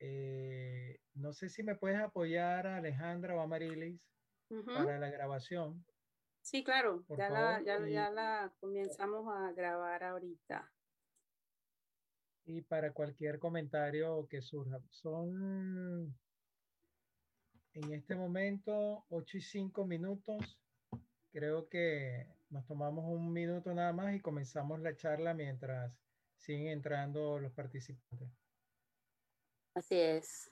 No sé si me puedes apoyar a Alejandra o a Marilis Ujú. para la grabación, Sí, claro, por favor. ya la comenzamos a grabar ahorita. Y para cualquier comentario que surja. Son en este momento 8:05. Creo que nos tomamos un minuto nada más y comenzamos la charla mientras siguen entrando los participantes. Así es.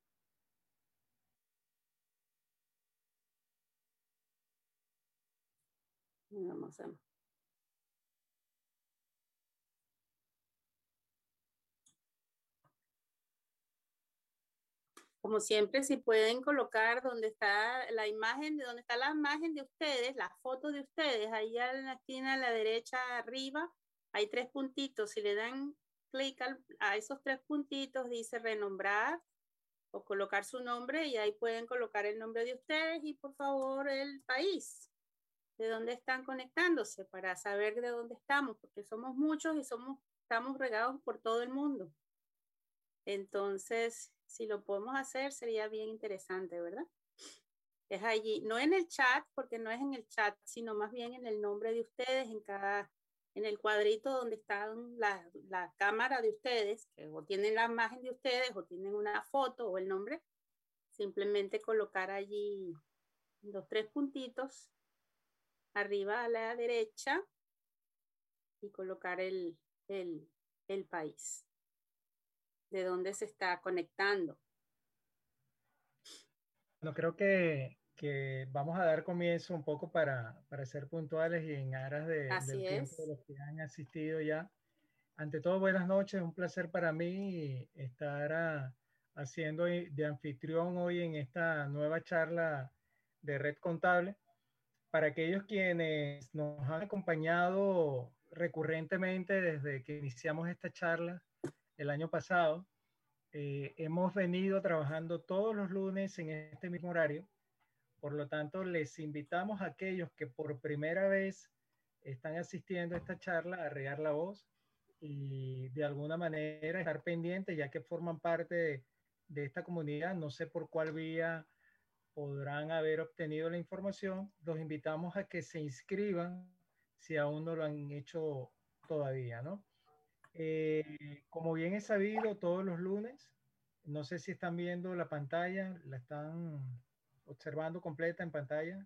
Vamos a... Como siempre, si pueden colocar donde está la imagen, de donde está la imagen de ustedes, la foto de ustedes, ahí en la esquina a la derecha arriba, hay tres puntitos. Si le dan clic a esos tres puntitos, dice renombrar o colocar su nombre y ahí pueden colocar el nombre de ustedes y por favor el país de dónde están conectándose para saber de dónde estamos, porque somos muchos y estamos regados por todo el mundo. Entonces, si lo podemos hacer, sería bien interesante, ¿verdad? Es allí, no en el chat, porque no es en el chat, sino más bien en el nombre de ustedes, en el cuadrito donde está la cámara de ustedes, que o tienen la imagen de ustedes, o tienen una foto o el nombre, simplemente colocar allí los tres puntitos arriba a la derecha y colocar el país de donde se está conectando. Bueno, creo que vamos a dar comienzo un poco para ser puntuales y en aras del Así tiempo de es. los que han asistido ya. Ante todo, buenas noches. Un placer para mí estar haciendo de anfitrión hoy en esta nueva charla de Red Contable. Para aquellos quienes nos han acompañado recurrentemente desde que iniciamos esta charla el año pasado, hemos venido trabajando todos los lunes en este mismo horario. Por lo tanto, les invitamos a aquellos que por primera vez están asistiendo a esta charla a regar la voz y de alguna manera estar pendientes, ya que forman parte de esta comunidad. No sé por cuál vía podrán haber obtenido la información. Los invitamos a que se inscriban si aún no lo han hecho todavía, ¿no? Como bien es sabido, todos los lunes, no sé si están viendo la pantalla, la están observando completa en pantalla.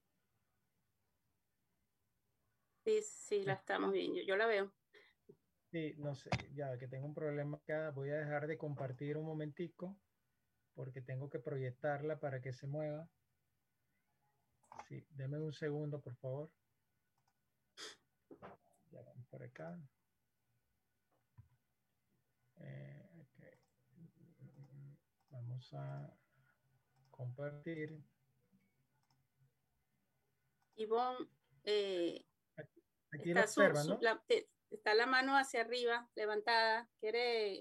Sí, sí, la estamos viendo. Yo la veo. Sí, no sé, ya que tengo un problema acá, voy a dejar de compartir un momentico porque tengo que proyectarla para que se mueva. Sí, deme un segundo, por favor. Ya vamos por acá. Okay. Vamos a compartir. Ivonne, Aquí lo está, observan, ¿no? está la mano hacia arriba, levantada. ¿Quiere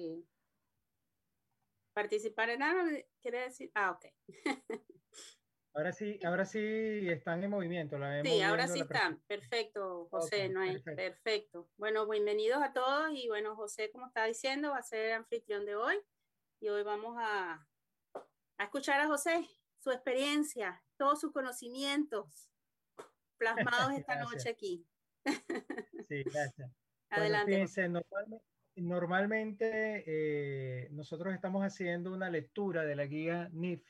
participar en algo? ¿Quiere decir? Ah, ok. Ahora sí están en movimiento, la Sí, vemos ahora viendo sí la están. presentación. Perfecto, Ok, José, no hay. perfecto. Perfecto. Bueno, bienvenidos a todos y bueno, José, como está diciendo, va a ser el anfitrión de hoy y hoy vamos a escuchar a José, su experiencia, todos sus conocimientos plasmados esta noche Gracias. aquí. Sí, gracias. Bueno, Adelante, José. fíjense, normalmente nosotros estamos haciendo una lectura de la guía NIF,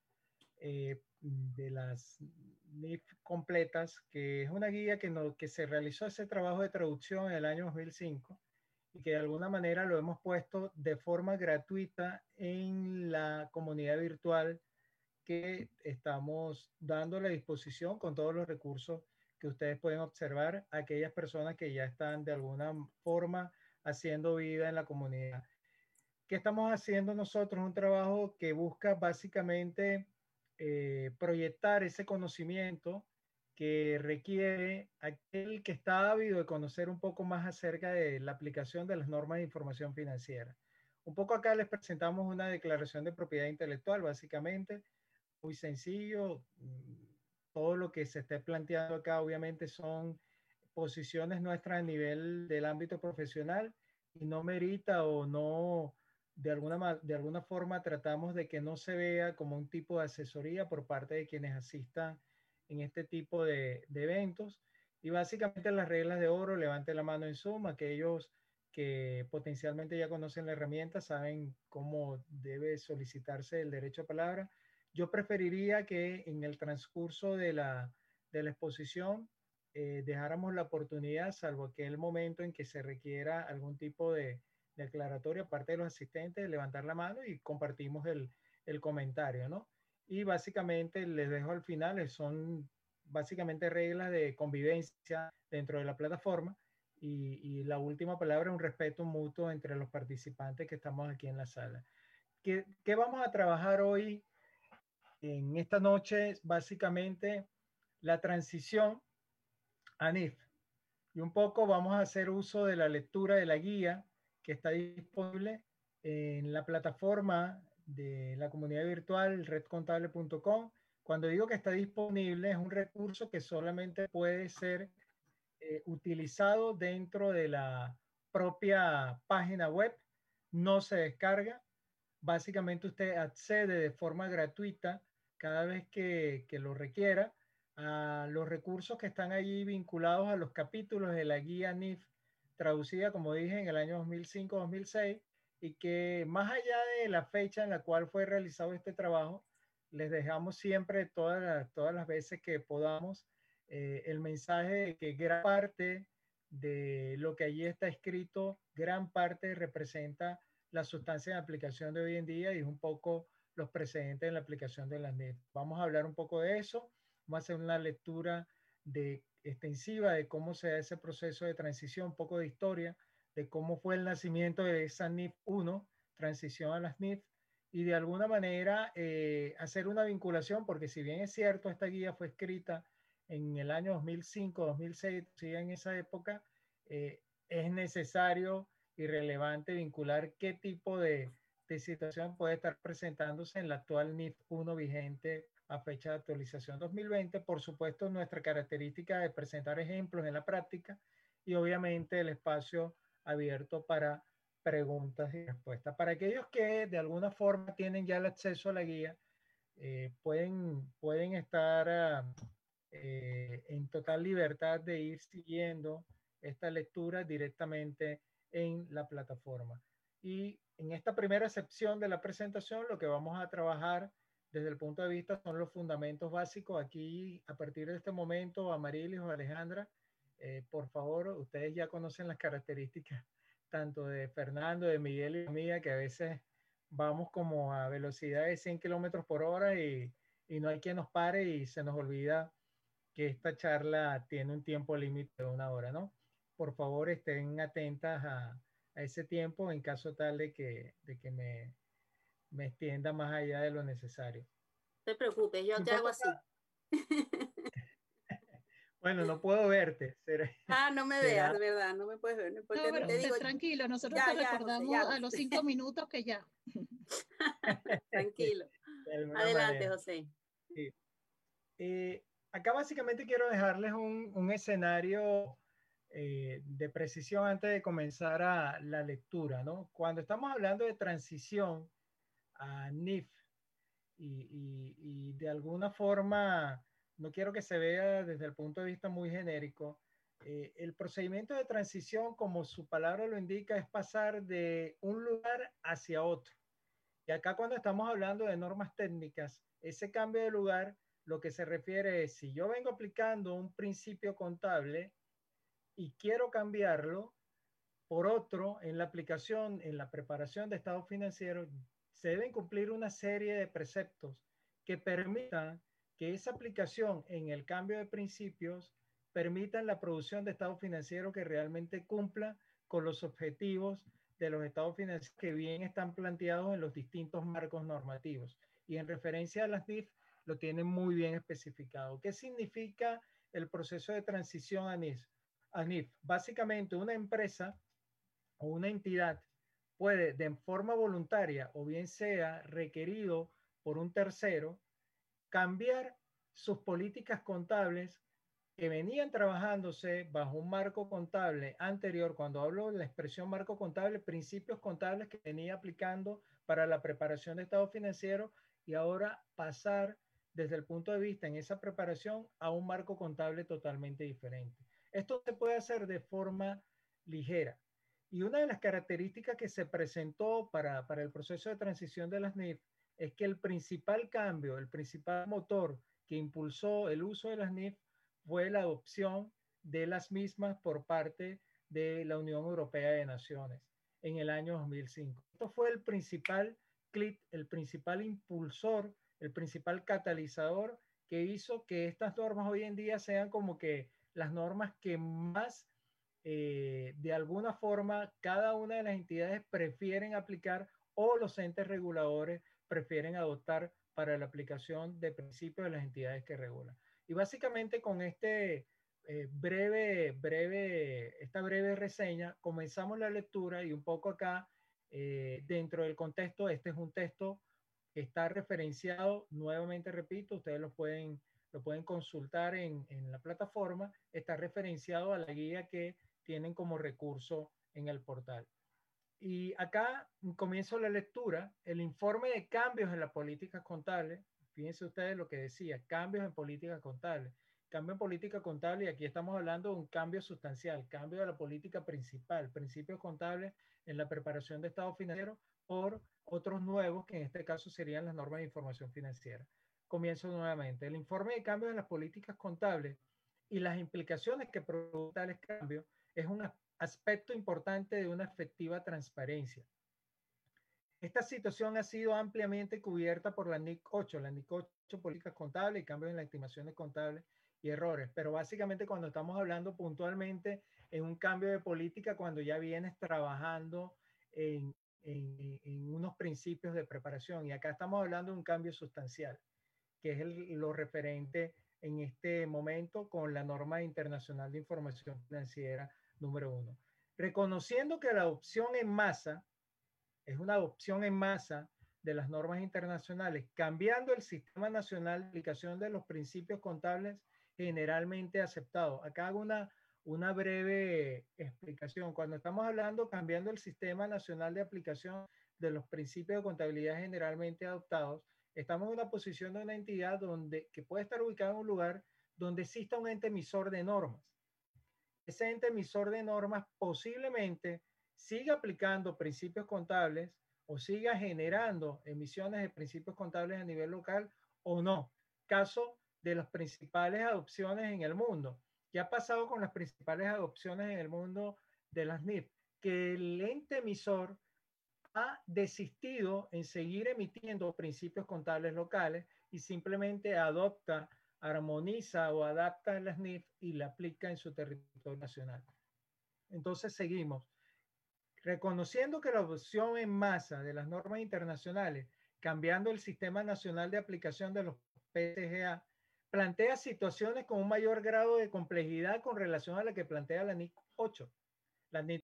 de las NIF completas, que es una guía que se realizó ese trabajo de traducción en el año 2005 y que de alguna manera lo hemos puesto de forma gratuita en la comunidad virtual que estamos dando a la disposición con todos los recursos que ustedes pueden observar a aquellas personas que ya están de alguna forma haciendo vida en la comunidad. ¿Qué estamos haciendo nosotros? Un trabajo que busca básicamente proyectar ese conocimiento que requiere aquel que está ávido de conocer un poco más acerca de la aplicación de las normas de información financiera. Un poco acá les presentamos una declaración de propiedad intelectual, básicamente, muy sencillo. Todo lo que se esté planteando acá obviamente son posiciones nuestras a nivel del ámbito profesional y no merita o de alguna forma tratamos de que no se vea como un tipo de asesoría por parte de quienes asistan en este tipo de eventos. Y básicamente las reglas de oro, levante la mano en Zoom, aquellos que potencialmente ya conocen la herramienta, saben cómo debe solicitarse el derecho a palabra. Yo preferiría que en el transcurso de la exposición dejáramos la oportunidad, salvo aquel momento en que se requiera algún tipo de aclaratoria, aparte de los asistentes, de levantar la mano y compartimos el comentario, ¿no? Y básicamente les dejo al final, son básicamente reglas de convivencia dentro de la plataforma y la última palabra, un respeto mutuo entre los participantes que estamos aquí en la sala. ¿Qué vamos a trabajar hoy en esta noche? Básicamente la transición a NIF. Y un poco vamos a hacer uso de la lectura de la guía que está disponible en la plataforma de la comunidad virtual redcontable.com. Cuando digo que está disponible, es un recurso que solamente puede ser utilizado dentro de la propia página web, no se descarga. Básicamente usted accede de forma gratuita cada vez que lo requiera a los recursos que están allí vinculados a los capítulos de la guía NIF traducida, como dije, en el año 2005-2006 y que más allá de la fecha en la cual fue realizado este trabajo, les dejamos siempre todas las veces que podamos el mensaje de que gran parte de lo que allí está escrito, gran parte representa la sustancia de aplicación de hoy en día y es un poco los precedentes en la aplicación de las NIF. Vamos a hablar un poco de eso, vamos a hacer una lectura extensiva de cómo se da ese proceso de transición, un poco de historia, de cómo fue el nacimiento de esa NIF 1, transición a las NIF, y de alguna manera hacer una vinculación, porque si bien es cierto, esta guía fue escrita en el año 2005, 2006, sí, en esa época, es necesario y relevante vincular qué tipo de situación puede estar presentándose en la actual NIF 1 vigente a fecha de actualización 2020. Por supuesto, nuestra característica de presentar ejemplos en la práctica y obviamente el espacio abierto para preguntas y respuestas. Para aquellos que de alguna forma tienen ya el acceso a la guía, pueden estar en total libertad de ir siguiendo esta lectura directamente en la plataforma. Y en esta primera sección de la presentación, lo que vamos a trabajar desde el punto de vista son los fundamentos básicos. Aquí, a partir de este momento, Amarilis o Alejandra, por favor, ustedes ya conocen las características tanto de Fernando, de Miguel y mía, que a veces vamos como a velocidad de 100 kilómetros por hora y no hay quien nos pare y se nos olvida que esta charla tiene un tiempo límite de 1 hora, ¿no? Por favor, estén atentas a ese tiempo en caso tal de que me extienda más allá de lo necesario. No te preocupes, yo Y te hago así. Bueno, no puedo verte. Ah, no me veas, de verdad, no me puedes ver. No, No, pero te digo, tranquilo, nosotros ya, te ya, José, recordamos ya, a los José. 5 minutos que ya. Tranquilo. Adelante, manera. José. Sí. Acá básicamente quiero dejarles un escenario de precisión antes de comenzar la lectura, ¿no? Cuando estamos hablando de transición a NIF y de alguna forma, no quiero que se vea desde el punto de vista muy genérico, el procedimiento de transición, como su palabra lo indica, es pasar de un lugar hacia otro. Y acá cuando estamos hablando de normas técnicas, ese cambio de lugar lo que se refiere es si yo vengo aplicando un principio contable y quiero cambiarlo por otro en la aplicación, en la preparación de estados financieros, se deben cumplir una serie de preceptos que permitan que esa aplicación en el cambio de principios permitan la producción de estados financieros que realmente cumpla con los objetivos de los estados financieros que bien están planteados en los distintos marcos normativos. Y en referencia a las NIF, lo tienen muy bien especificado. ¿Qué significa el proceso de transición a NIF? A NIF, básicamente una empresa o una entidad puede de forma voluntaria o bien sea requerido por un tercero cambiar sus políticas contables que venían trabajándose bajo un marco contable anterior. Cuando hablo de la expresión marco contable, principios contables que venía aplicando para la preparación de estado financiero, y ahora pasar desde el punto de vista en esa preparación a un marco contable totalmente diferente. Esto se puede hacer de forma ligera. Y una de las características que se presentó para el proceso de transición de las NIF es que el principal cambio, el principal motor que impulsó el uso de las NIF fue la adopción de las mismas por parte de la Unión Europea de Naciones en el año 2005. Esto fue el principal clic, el principal impulsor, el principal catalizador que hizo que estas normas hoy en día sean como que las normas que más de alguna forma cada una de las entidades prefieren aplicar o los entes reguladores prefieren adoptar para la aplicación de principios de las entidades que regulan. Y básicamente con esta breve reseña comenzamos la lectura y un poco acá dentro del contexto. Este es un texto que está referenciado, nuevamente repito, ustedes lo pueden consultar en la plataforma, está referenciado a la guía que tienen como recurso en el portal. Y acá comienzo la lectura. El informe de cambios en la política contable, fíjense ustedes lo que decía, cambios en política contable. Cambio en política contable, y aquí estamos hablando de un cambio sustancial, cambio de la política principal, principios contables en la preparación de estado financiero por otros nuevos, que en este caso serían las normas de información financiera. Comienzo nuevamente. El informe de cambios en las políticas contables y las implicaciones que producen tales cambios es un aspecto importante de una efectiva transparencia. Esta situación ha sido ampliamente cubierta por la NIC 8, la NIC 8 políticas contables y cambios en las estimaciones contables y errores, pero básicamente cuando estamos hablando puntualmente en un cambio de política, cuando ya vienes trabajando en unos principios de preparación, y acá estamos hablando de un cambio sustancial, que es lo referente en este momento con la norma internacional de información financiera número 1. Reconociendo que la adopción en masa es una adopción en masa de las normas internacionales, cambiando el sistema nacional de aplicación de los principios contables generalmente aceptados. Acá hago una breve explicación. Cuando estamos hablando cambiando el sistema nacional de aplicación de los principios de contabilidad generalmente adoptados, estamos en una posición de una entidad que puede estar ubicada en un lugar donde exista un ente emisor de normas. Ese ente emisor de normas posiblemente siga aplicando principios contables o siga generando emisiones de principios contables a nivel local o no. Caso de las principales adopciones en el mundo. ¿Qué ha pasado con las principales adopciones en el mundo de las NIF? Que el ente emisor ha desistido en seguir emitiendo principios contables locales y simplemente adopta, armoniza o adapta las NIF y la aplica en su territorio nacional. Entonces seguimos. Reconociendo que la adopción en masa de las normas internacionales, cambiando el sistema nacional de aplicación de los PCGA, plantea situaciones con un mayor grado de complejidad con relación a la que plantea la NIC 8. La NIC